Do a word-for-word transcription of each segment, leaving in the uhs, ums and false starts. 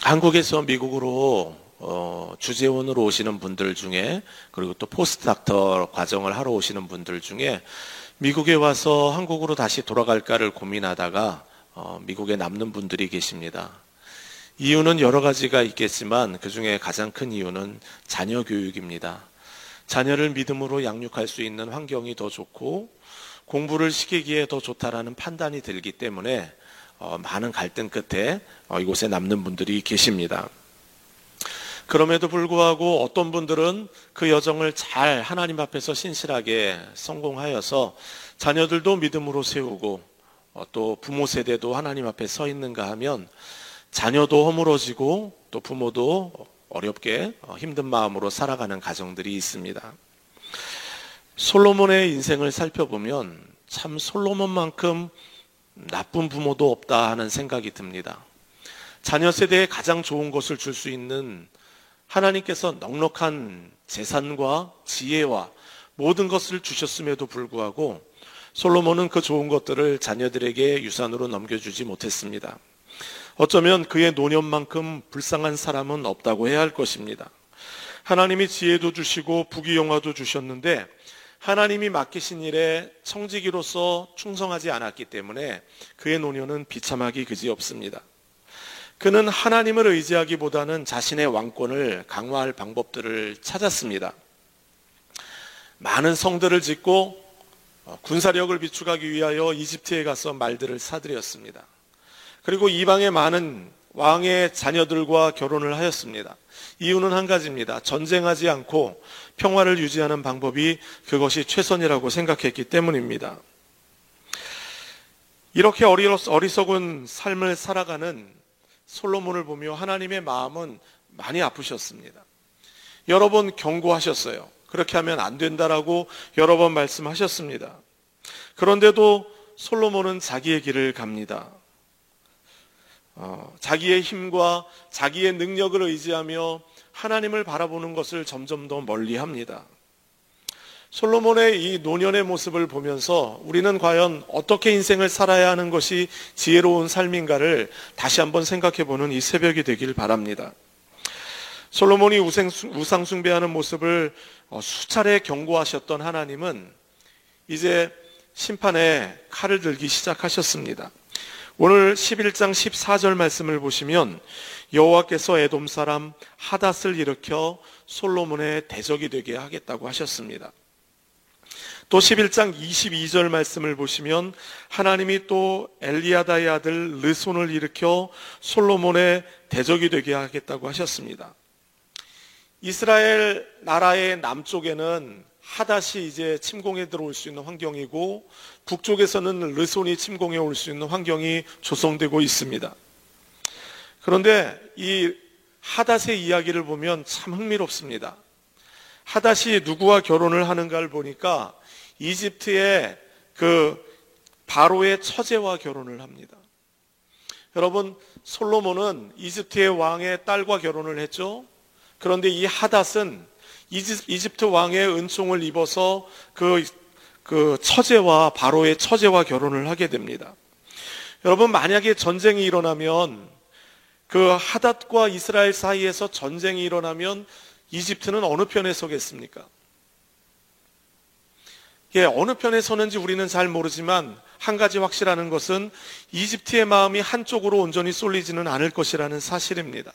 한국에서 미국으로 어, 주재원으로 오시는 분들 중에, 그리고 또 포스트닥터 과정을 하러 오시는 분들 중에 미국에 와서 한국으로 다시 돌아갈까를 고민하다가 어, 미국에 남는 분들이 계십니다. 이유는 여러 가지가 있겠지만 그 중에 가장 큰 이유는 자녀 교육입니다. 자녀를 믿음으로 양육할 수 있는 환경이 더 좋고 공부를 시키기에 더 좋다라는 판단이 들기 때문에 어, 많은 갈등 끝에 어, 이곳에 남는 분들이 계십니다. 그럼에도 불구하고 어떤 분들은 그 여정을 잘 하나님 앞에서 신실하게 성공하여서 자녀들도 믿음으로 세우고 어, 또 부모 세대도 하나님 앞에 서 있는가 하면 자녀도 허물어지고 또 부모도 어렵게 어, 힘든 마음으로 살아가는 가정들이 있습니다. 솔로몬의 인생을 살펴보면 참 솔로몬만큼 나쁜 부모도 없다 하는 생각이 듭니다. 자녀 세대에 가장 좋은 것을 줄 수 있는 하나님께서 넉넉한 재산과 지혜와 모든 것을 주셨음에도 불구하고 솔로몬은 그 좋은 것들을 자녀들에게 유산으로 넘겨주지 못했습니다. 어쩌면 그의 노년만큼 불쌍한 사람은 없다고 해야 할 것입니다. 하나님이 지혜도 주시고 부귀영화도 주셨는데 하나님이 맡기신 일에 청지기로서 충성하지 않았기 때문에 그의 노년은 비참하기 그지없습니다. 그는 하나님을 의지하기보다는 자신의 왕권을 강화할 방법들을 찾았습니다. 많은 성들을 짓고 군사력을 비축하기 위하여 이집트에 가서 말들을 사들였습니다. 그리고 이방의 많은 왕의 자녀들과 결혼을 하였습니다. 이유는 한 가지입니다. 전쟁하지 않고 평화를 유지하는 방법이 그것이 최선이라고 생각했기 때문입니다. 이렇게 어리석은 삶을 살아가는 솔로몬을 보며 하나님의 마음은 많이 아프셨습니다. 여러 번 경고하셨어요. 그렇게 하면 안 된다라고 여러 번 말씀하셨습니다. 그런데도 솔로몬은 자기의 길을 갑니다. 어, 자기의 힘과 자기의 능력을 의지하며 하나님을 바라보는 것을 점점 더 멀리합니다. 솔로몬의 이 노년의 모습을 보면서 우리는 과연 어떻게 인생을 살아야 하는 것이 지혜로운 삶인가를 다시 한번 생각해보는 이 새벽이 되길 바랍니다. 솔로몬이 우상 숭배하는 모습을 수차례 경고하셨던 하나님은 이제 심판에 칼을 들기 시작하셨습니다. 오늘 십일 장 십사 절 말씀을 보시면 여호와께서 에돔 사람 하닷을 일으켜 솔로몬의 대적이 되게 하겠다고 하셨습니다. 또 십일 장 이십이 절 말씀을 보시면 하나님이 또 엘리야다의 아들 르손을 일으켜 솔로몬의 대적이 되게 하겠다고 하셨습니다. 이스라엘 나라의 남쪽에는 하닷이 이제 침공해 들어올 수 있는 환경이고 북쪽에서는 르손이 침공해 올 수 있는 환경이 조성되고 있습니다. 그런데 이 하닷의 이야기를 보면 참 흥미롭습니다. 하닷이 누구와 결혼을 하는가를 보니까 이집트의 그 바로의 처제와 결혼을 합니다. 여러분, 솔로몬은 이집트의 왕의 딸과 결혼을 했죠. 그런데 이 하닷은 이집트 왕의 은총을 입어서 그, 그 처제와 바로의 처제와 결혼을 하게 됩니다. 여러분, 만약에 전쟁이 일어나면 그 하닷과 이스라엘 사이에서 전쟁이 일어나면 이집트는 어느 편에 서겠습니까? 예, 어느 편에 서는지 우리는 잘 모르지만 한 가지 확실한 것은 이집트의 마음이 한쪽으로 온전히 쏠리지는 않을 것이라는 사실입니다.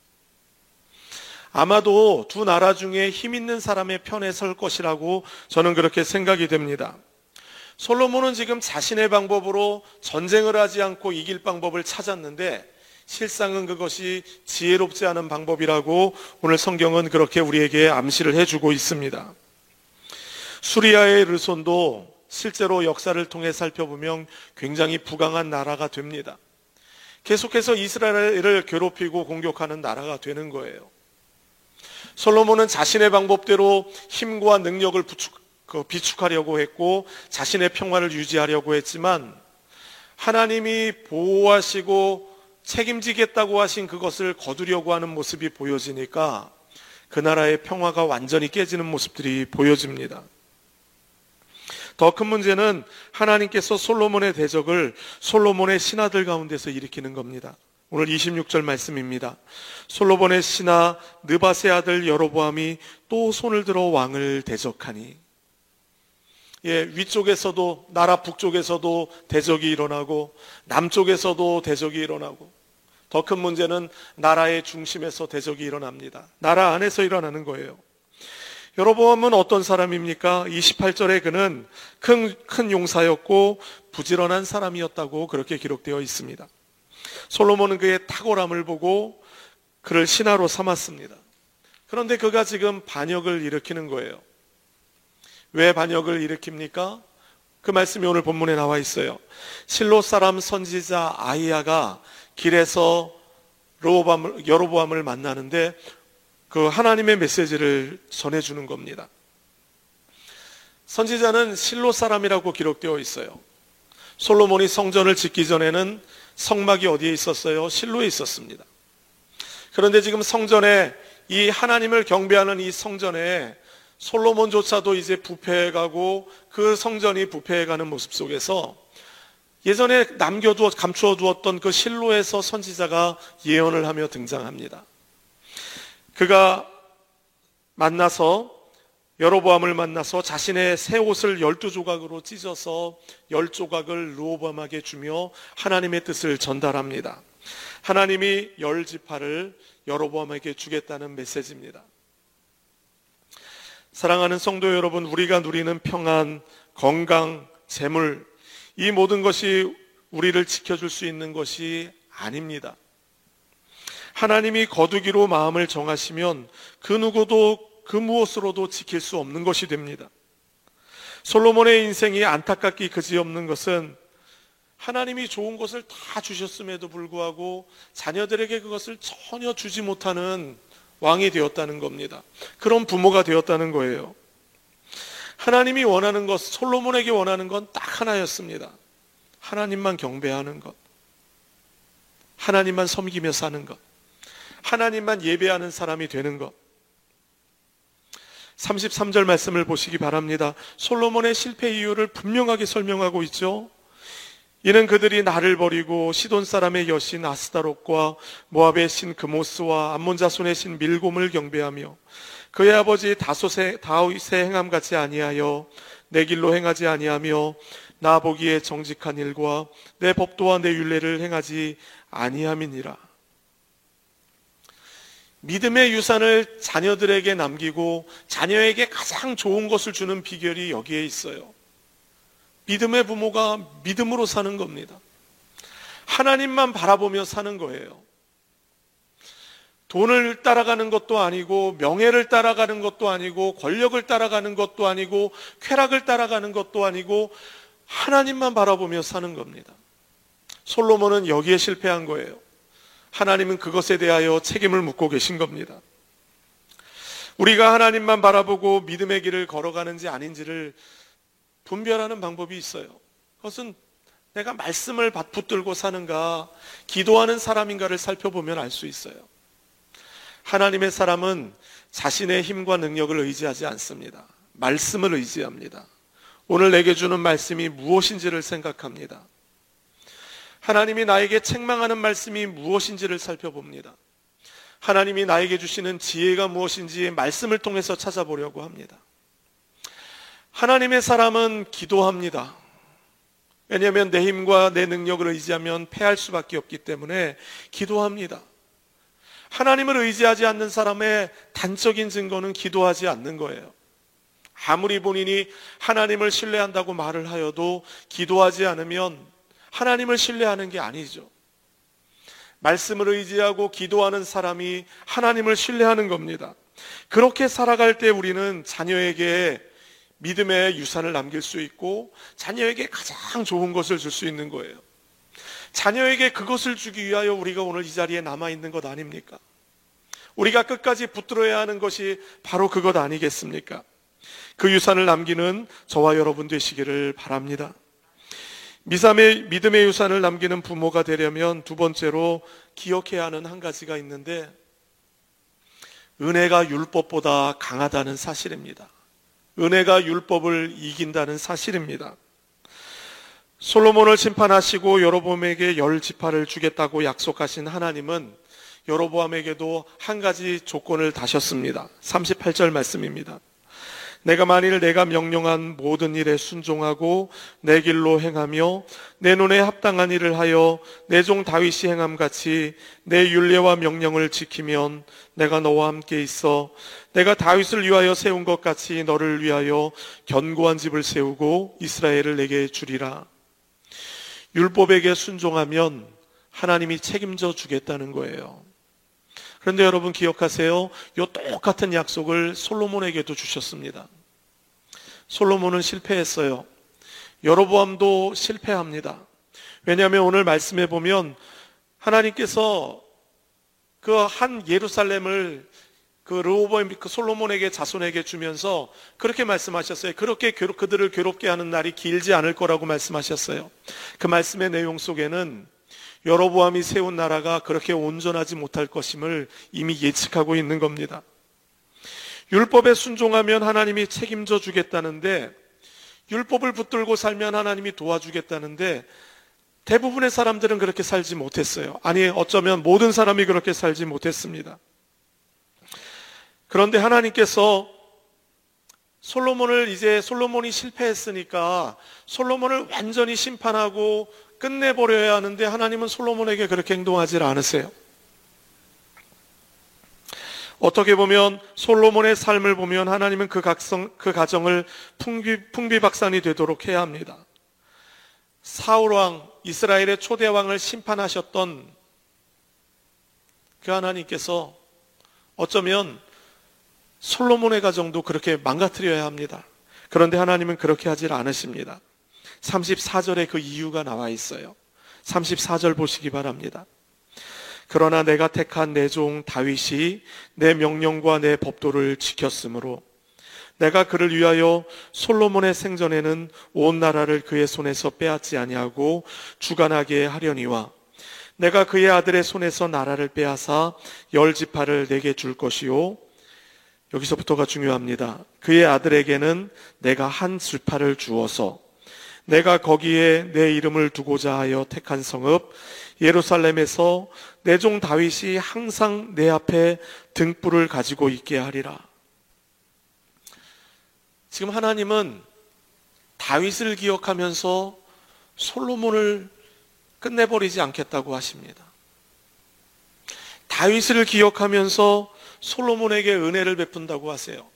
아마도 두 나라 중에 힘 있는 사람의 편에 설 것이라고 저는 그렇게 생각이 됩니다. 솔로몬은 지금 자신의 방법으로 전쟁을 하지 않고 이길 방법을 찾았는데 실상은 그것이 지혜롭지 않은 방법이라고 오늘 성경은 그렇게 우리에게 암시를 해주고 있습니다. 수리아의 르손도 실제로 역사를 통해 살펴보면 굉장히 부강한 나라가 됩니다. 계속해서 이스라엘을 괴롭히고 공격하는 나라가 되는 거예요. 솔로몬은 자신의 방법대로 힘과 능력을 부축, 그 비축하려고 했고 자신의 평화를 유지하려고 했지만 하나님이 보호하시고 책임지겠다고 하신 그것을 거두려고 하는 모습이 보여지니까 그 나라의 평화가 완전히 깨지는 모습들이 보여집니다. 더 큰 문제는 하나님께서 솔로몬의 대적을 솔로몬의 신하들 가운데서 일으키는 겁니다. 오늘 이십육 절 말씀입니다. 솔로몬의 신하 느밧의 아들 여로보암이 또 손을 들어 왕을 대적하니. 예, 위쪽에서도, 나라 북쪽에서도 대적이 일어나고 남쪽에서도 대적이 일어나고, 더 큰 문제는 나라의 중심에서 대적이 일어납니다. 나라 안에서 일어나는 거예요. 여로보암은 어떤 사람입니까? 이십팔 절에 그는 큰, 큰 용사였고 부지런한 사람이었다고 그렇게 기록되어 있습니다. 솔로몬은 그의 탁월함을 보고 그를 신하로 삼았습니다. 그런데 그가 지금 반역을 일으키는 거예요. 왜 반역을 일으킵니까? 그 말씀이 오늘 본문에 나와 있어요. 실로 사람 선지자 아히야가 길에서 여로보암을, 여로보암을 만나는데 그 하나님의 메시지를 전해주는 겁니다. 선지자는 실로 사람이라고 기록되어 있어요. 솔로몬이 성전을 짓기 전에는 성막이 어디에 있었어요? 실로에 있었습니다. 그런데 지금 성전에, 이 하나님을 경배하는 이 성전에 솔로몬조차도 이제 부패해가고 그 성전이 부패해가는 모습 속에서 예전에 남겨두어 감추어 두었던 그 실로에서 선지자가 예언을 하며 등장합니다. 그가 만나서, 여로보암을 만나서 자신의 새 옷을 열두 조각으로 찢어서 열 조각을 르호보암에게 주며 하나님의 뜻을 전달합니다. 하나님이 열 지파를 여로보암에게 주겠다는 메시지입니다. 사랑하는 성도 여러분, 우리가 누리는 평안, 건강, 재물, 이 모든 것이 우리를 지켜줄 수 있는 것이 아닙니다. 하나님이 거두기로 마음을 정하시면 그 누구도 그 무엇으로도 지킬 수 없는 것이 됩니다. 솔로몬의 인생이 안타깝기 그지없는 것은 하나님이 좋은 것을 다 주셨음에도 불구하고 자녀들에게 그것을 전혀 주지 못하는 왕이 되었다는 겁니다. 그런 부모가 되었다는 거예요. 하나님이 원하는 것, 솔로몬에게 원하는 건 딱 하나였습니다. 하나님만 경배하는 것, 하나님만 섬기며 사는 것, 하나님만 예배하는 사람이 되는 것. 삼십삼 절 말씀을 보시기 바랍니다. 솔로몬의 실패 이유를 분명하게 설명하고 있죠. 이는 그들이 나를 버리고 시돈 사람의 여신 아스다롯과 모압의 신 그모스와 암몬 자손의 신 밀곰을 경배하며 그의 아버지 다윗의 다윗의 행함같이 아니하여 내 길로 행하지 아니하며 나 보기에 정직한 일과 내 법도와 내 율례를 행하지 아니함이니라. 믿음의 유산을 자녀들에게 남기고 자녀에게 가장 좋은 것을 주는 비결이 여기에 있어요. 믿음의 부모가 믿음으로 사는 겁니다. 하나님만 바라보며 사는 거예요. 돈을 따라가는 것도 아니고 명예를 따라가는 것도 아니고 권력을 따라가는 것도 아니고 쾌락을 따라가는 것도 아니고 하나님만 바라보며 사는 겁니다. 솔로몬은 여기에 실패한 거예요. 하나님은 그것에 대하여 책임을 묻고 계신 겁니다. 우리가 하나님만 바라보고 믿음의 길을 걸어가는지 아닌지를 분별하는 방법이 있어요. 그것은 내가 말씀을 붙들고 사는가, 기도하는 사람인가를 살펴보면 알 수 있어요. 하나님의 사람은 자신의 힘과 능력을 의지하지 않습니다. 말씀을 의지합니다. 오늘 내게 주는 말씀이 무엇인지를 생각합니다. 하나님이 나에게 책망하는 말씀이 무엇인지를 살펴봅니다. 하나님이 나에게 주시는 지혜가 무엇인지 말씀을 통해서 찾아보려고 합니다. 하나님의 사람은 기도합니다. 왜냐하면 내 힘과 내 능력을 의지하면 패할 수밖에 없기 때문에 기도합니다. 하나님을 의지하지 않는 사람의 단적인 증거는 기도하지 않는 거예요. 아무리 본인이 하나님을 신뢰한다고 말을 하여도 기도하지 않으면 하나님을 신뢰하는 게 아니죠. 말씀을 의지하고 기도하는 사람이 하나님을 신뢰하는 겁니다. 그렇게 살아갈 때 우리는 자녀에게 믿음의 유산을 남길 수 있고 자녀에게 가장 좋은 것을 줄 수 있는 거예요. 자녀에게 그것을 주기 위하여 우리가 오늘 이 자리에 남아있는 것 아닙니까? 우리가 끝까지 붙들어야 하는 것이 바로 그것 아니겠습니까? 그 유산을 남기는 저와 여러분 되시기를 바랍니다. 미삼의 믿음의 유산을 남기는 부모가 되려면 두 번째로 기억해야 하는 한 가지가 있는데, 은혜가 율법보다 강하다는 사실입니다. 은혜가 율법을 이긴다는 사실입니다. 솔로몬을 심판하시고 여로보암에게 열 지파를 주겠다고 약속하신 하나님은 여로보암에게도 한 가지 조건을 다셨습니다. 삼십팔 절 말씀입니다. 내가 만일 내가 명령한 모든 일에 순종하고 내 길로 행하며 내 눈에 합당한 일을 하여 내 종 다윗이 행함같이 내 율례와 명령을 지키면 내가 너와 함께 있어 내가 다윗을 위하여 세운 것 같이 너를 위하여 견고한 집을 세우고 이스라엘을 내게 주리라. 율법에게 순종하면 하나님이 책임져 주겠다는 거예요. 그런데 여러분 기억하세요. 이 똑같은 약속을 솔로몬에게도 주셨습니다. 솔로몬은 실패했어요. 여로보암도 실패합니다. 왜냐하면 오늘 말씀해 보면 하나님께서 그 한 예루살렘을 그 르호보암 그 솔로몬에게 자손에게 주면서 그렇게 말씀하셨어요. 그렇게 괴롭, 그들을 괴롭게 하는 날이 길지 않을 거라고 말씀하셨어요. 그 말씀의 내용 속에는 여로보암이 세운 나라가 그렇게 온전하지 못할 것임을 이미 예측하고 있는 겁니다. 율법에 순종하면 하나님이 책임져 주겠다는데, 율법을 붙들고 살면 하나님이 도와주겠다는데 대부분의 사람들은 그렇게 살지 못했어요. 아니, 어쩌면 모든 사람이 그렇게 살지 못했습니다. 그런데 하나님께서 솔로몬을 이제 솔로몬이 실패했으니까 솔로몬을 완전히 심판하고 끝내버려야 하는데 하나님은 솔로몬에게 그렇게 행동하지 않으세요. 어떻게 보면 솔로몬의 삶을 보면 하나님은 그, 각성, 그 가정을 풍비, 풍비박산이 되도록 해야 합니다. 사울왕, 이스라엘의 초대왕을 심판하셨던 그 하나님께서 어쩌면 솔로몬의 가정도 그렇게 망가뜨려야 합니다. 그런데 하나님은 그렇게 하질 않으십니다. 삼십사 절에 그 이유가 나와 있어요. 삼십사 절 보시기 바랍니다. 그러나 내가 택한 내 종 다윗이 내 명령과 내 법도를 지켰으므로 내가 그를 위하여 솔로몬의 생전에는 온 나라를 그의 손에서 빼앗지 아니하고 주관하게 하려니와 내가 그의 아들의 손에서 나라를 빼앗아 열 지파를 내게 줄 것이요. 여기서부터가 중요합니다. 그의 아들에게는 내가 한 지파를 주어서 내가 거기에 내 이름을 두고자 하여 택한 성읍 예루살렘에서 내 종 다윗이 항상 내 앞에 등불을 가지고 있게 하리라. 지금 하나님은 다윗을 기억하면서 솔로몬을 끝내버리지 않겠다고 하십니다. 다윗을 기억하면서 솔로몬에게 은혜를 베푼다고 하세요.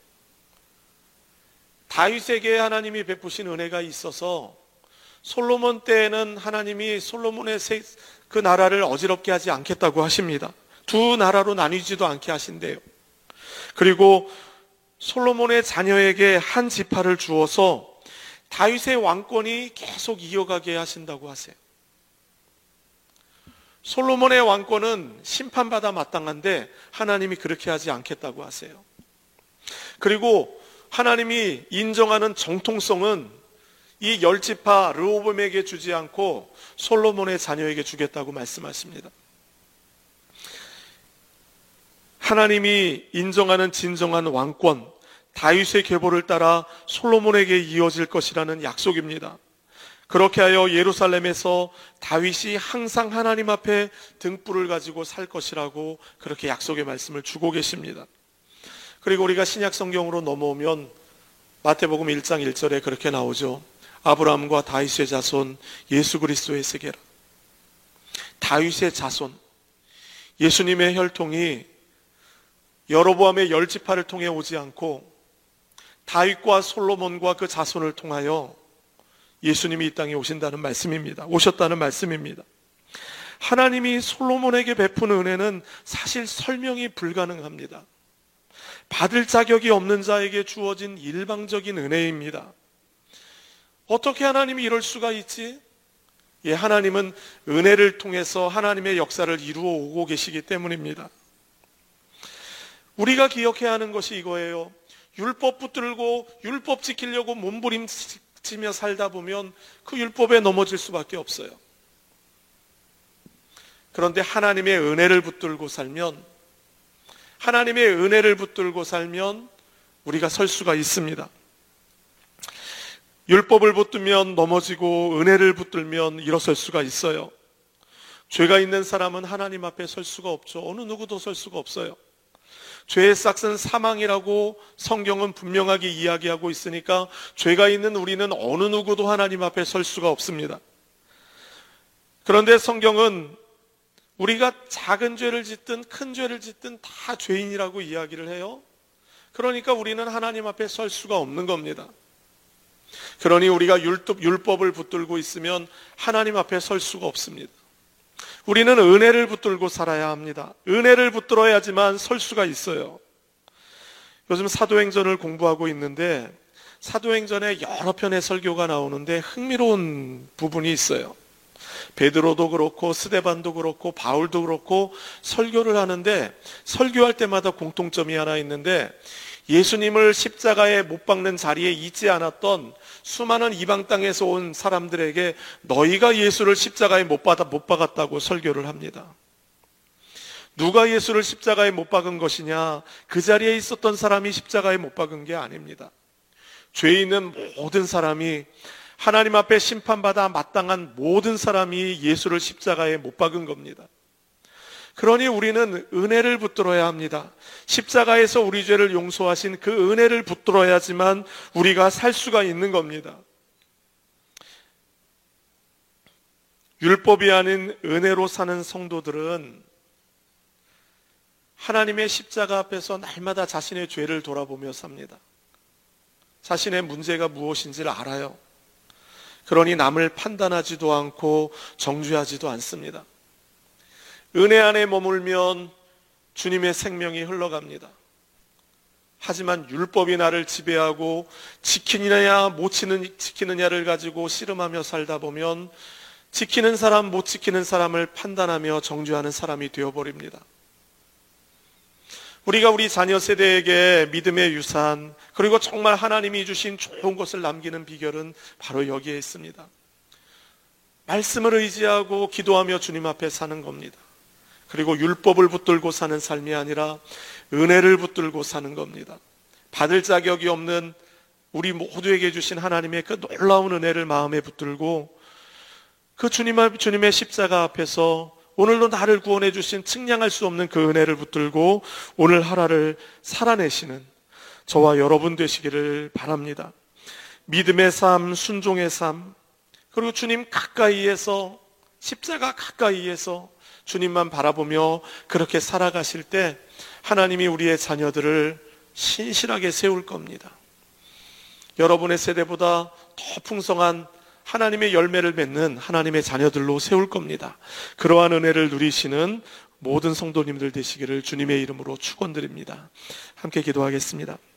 다윗에게 하나님이 베푸신 은혜가 있어서 솔로몬 때에는 하나님이 솔로몬의 그 나라를 어지럽게 하지 않겠다고 하십니다. 두 나라로 나뉘지도 않게 하신대요. 그리고 솔로몬의 자녀에게 한 지파를 주어서 다윗의 왕권이 계속 이어가게 하신다고 하세요. 솔로몬의 왕권은 심판받아 마땅한데 하나님이 그렇게 하지 않겠다고 하세요. 그리고 하나님이 인정하는 정통성은 이 열 지파 르호보암에게 주지 않고 솔로몬의 자녀에게 주겠다고 말씀하십니다. 하나님이 인정하는 진정한 왕권, 다윗의 계보를 따라 솔로몬에게 이어질 것이라는 약속입니다. 그렇게 하여 예루살렘에서 다윗이 항상 하나님 앞에 등불을 가지고 살 것이라고 그렇게 약속의 말씀을 주고 계십니다. 그리고 우리가 신약 성경으로 넘어오면 마태복음 일 장 일 절에 그렇게 나오죠. 아브라함과 다윗의 자손 예수 그리스도의 세계라. 다윗의 자손, 예수님의 혈통이 여로보암의 열 지파를 통해 오지 않고 다윗과 솔로몬과 그 자손을 통하여 예수님이 이 땅에 오신다는 말씀입니다. 오셨다는 말씀입니다. 하나님이 솔로몬에게 베푼 은혜는 사실 설명이 불가능합니다. 받을 자격이 없는 자에게 주어진 일방적인 은혜입니다. 어떻게 하나님이 이럴 수가 있지? 예, 하나님은 은혜를 통해서 하나님의 역사를 이루어 오고 계시기 때문입니다. 우리가 기억해야 하는 것이 이거예요. 율법 붙들고 율법 지키려고 몸부림치며 살다 보면 그 율법에 넘어질 수밖에 없어요. 그런데 하나님의 은혜를 붙들고 살면 하나님의 은혜를 붙들고 살면 우리가 설 수가 있습니다. 율법을 붙들면 넘어지고 은혜를 붙들면 일어설 수가 있어요. 죄가 있는 사람은 하나님 앞에 설 수가 없죠. 어느 누구도 설 수가 없어요. 죄의 싹은 사망이라고 성경은 분명하게 이야기하고 있으니까 죄가 있는 우리는 어느 누구도 하나님 앞에 설 수가 없습니다. 그런데 성경은 우리가 작은 죄를 짓든 큰 죄를 짓든 다 죄인이라고 이야기를 해요. 그러니까 우리는 하나님 앞에 설 수가 없는 겁니다. 그러니 우리가 율법을 붙들고 있으면 하나님 앞에 설 수가 없습니다. 우리는 은혜를 붙들고 살아야 합니다. 은혜를 붙들어야지만 설 수가 있어요. 요즘 사도행전을 공부하고 있는데 사도행전에 여러 편의 설교가 나오는데 흥미로운 부분이 있어요. 베드로도 그렇고 스데반도 그렇고 바울도 그렇고 설교를 하는데 설교할 때마다 공통점이 하나 있는데 예수님을 십자가에 못 박는 자리에 있지 않았던 수많은 이방 땅에서 온 사람들에게 너희가 예수를 십자가에 못 받아 못 박았다고 설교를 합니다. 누가 예수를 십자가에 못 박은 것이냐? 그 자리에 있었던 사람이 십자가에 못 박은 게 아닙니다. 죄 있는 모든 사람이 하나님 앞에 심판받아 마땅한 모든 사람이 예수를 십자가에 못 박은 겁니다. 그러니 우리는 은혜를 붙들어야 합니다. 십자가에서 우리 죄를 용서하신 그 은혜를 붙들어야지만 우리가 살 수가 있는 겁니다. 율법이 아닌 은혜로 사는 성도들은 하나님의 십자가 앞에서 날마다 자신의 죄를 돌아보며 삽니다. 자신의 문제가 무엇인지를 알아요. 그러니 남을 판단하지도 않고 정죄하지도 않습니다. 은혜 안에 머물면 주님의 생명이 흘러갑니다. 하지만 율법이 나를 지배하고 지키느냐 못 지키느냐를 가지고 씨름하며 살다 보면 지키는 사람 못 지키는 사람을 판단하며 정죄하는 사람이 되어버립니다. 우리가 우리 자녀 세대에게 믿음의 유산 그리고 정말 하나님이 주신 좋은 것을 남기는 비결은 바로 여기에 있습니다. 말씀을 의지하고 기도하며 주님 앞에 사는 겁니다. 그리고 율법을 붙들고 사는 삶이 아니라 은혜를 붙들고 사는 겁니다. 받을 자격이 없는 우리 모두에게 주신 하나님의 그 놀라운 은혜를 마음에 붙들고 그 주님 앞, 주님의 십자가 앞에서 오늘도 나를 구원해 주신 측량할 수 없는 그 은혜를 붙들고 오늘 하루를 살아내시는 저와 여러분 되시기를 바랍니다. 믿음의 삶, 순종의 삶, 그리고 주님 가까이에서 십자가 가까이에서 주님만 바라보며 그렇게 살아가실 때 하나님이 우리의 자녀들을 신실하게 세울 겁니다. 여러분의 세대보다 더 풍성한 하나님의 열매를 맺는 하나님의 자녀들로 세울 겁니다. 그러한 은혜를 누리시는 모든 성도님들 되시기를 주님의 이름으로 축원드립니다. 함께 기도하겠습니다.